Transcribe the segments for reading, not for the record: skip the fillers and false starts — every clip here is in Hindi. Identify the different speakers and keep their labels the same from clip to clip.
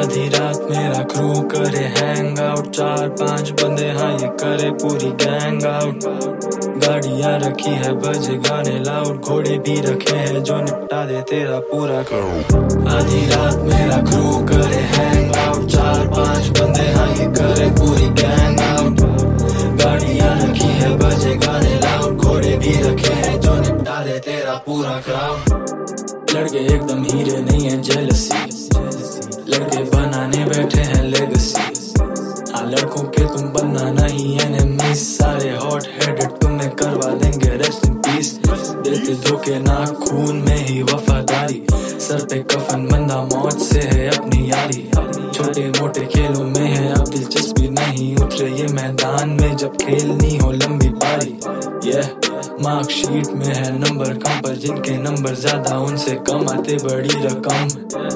Speaker 1: आधी रात मेरा क्रू करे हैंग आउट, 4-5 बंदे हाँ ये करे पूरी गैंग आउट। गाड़ियां रखी है बजे गाने लाउड, घोड़े भी रखे हैं जो निपटा दे तेरा पूरा क्राउड। आधी रात मेरा क्रू करे हैंग आउट, 4-5 बंदे हाँ ये करे पूरी गैंग आउट। गाड़ियां रखी है बजे गाने लाउड, घोड़े भी रखे हैं जो निपटा दे तेरा पूरा क्राउड। लड़के एकदम हीरे नहीं है जेलसी, लड़के बनाने बैठे हैं लेगेसी। हाँ लड़कों के तुम बनना नहीं एनिमी, सारे हॉट हेडेड तुम्हें करवा देंगे रेस्ट इन पीस। देते धोखे ना खून में ही वफादारी, सर पे कफन बंदा मौत से है अपनी यारी। छोटे मोटे खेलों में है अब दिलचस्पी नहीं, उतरे ये मैदान में जब खेलनी हो लंबी पारी। मार्कशीट में है नंबर कम, पर जिनके नंबर ज्यादा उनसे कम आते बड़ी रकम।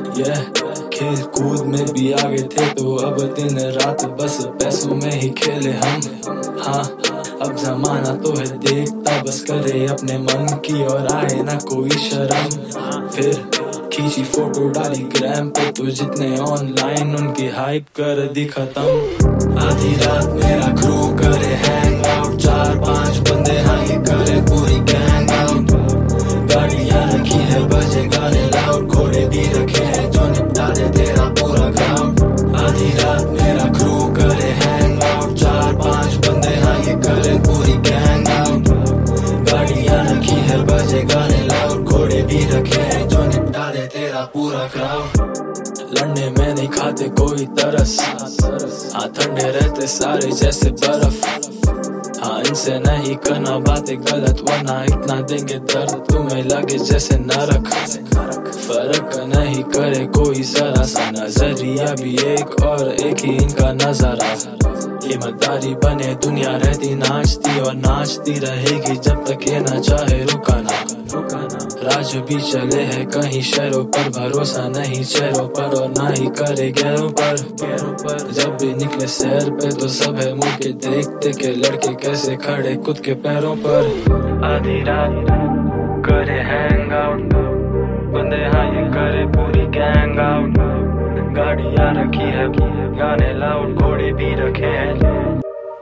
Speaker 1: खेल कूद में भी आगे थे तो अब दिन रात बस पैसों में ही खेले हम। हाँ अब जमाना तो है देखता, बस करे अपने मन की और आए ना कोई शर्म। फिर खींची फोटो डाली ग्राम पे तो जितने ऑनलाइन उनकी हाइप कर दी खत्म। आधी रात मेरा क्रू करे हैंग आउट, 4-5 बंदे हाँ ये करे पूरी गैंग आउट। गाड़ियां रखी है बजे गाने लाउड, घोड़े भी रखे हैं जो निपटा दे तेरा पूरा क्राउड। आधी रात मेरा क्रू करे हैंग आउट, 4-5 बंदे हाँ ये करे पूरी गैंग आउट। गाड़ियां रखी है बजे गाने लाउड, घोड़े भी रखे हैं जो निपटा दे तेरा पूरा क्राउड। लड़ने में नहीं खाते कोई तरस, हाँ ठंडे रहते सारे जैसे बर्फ। हाँ इनसे नहीं करना बातें गलत, वरना इतना देंगे दर्द तुम्हें लगे जैसे नरक। फर्क नहीं करे कोई जरा सा, नजरिया भी एक और एक ही इनका नजारा। ईमानदारी बने दुनिया रहती नाचती और नाचती रहेगी जब तक ये ना चाहे रुकाना। राज भी चले हैं कहीं शहरों पर, भरोसा नहीं चेहरों पर और ना ही करे गैरों पर। जब भी निकले सैर पे तो सब है मुड़ के देखते के लड़के कैसे खड़े खुद के पैरों पर। आधी रात करे हैंग आउट, बंदे हाँ ये करे पूरी गैंग आउट। गाड़ियां रखी है गाने लाउड, घोड़े भी रखे हैं।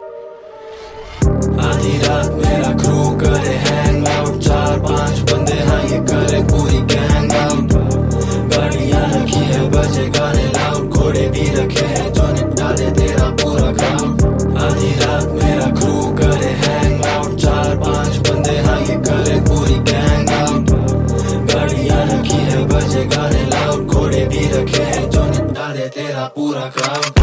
Speaker 1: आधी रात मेरा क्रू करे हैंग आउट, 4-5 बंदे हाँ ये करे पूरी गैंग आउट। गाड़ियां रखी है बजे गाने लाउड, घोड़े भी रखे हैं जो निपटा दे तेरा पूरा क्राउड। आधी रात मेरा क्रू करे हैंग आउट, 4-5 बंदे हाँ ये करे पूरी गैंग आउट। गाड़ियां रखी है बजे गाने लाउड, घोड़े भी रखे हैं जो निपटा दे तेरा पूरा क्राउड।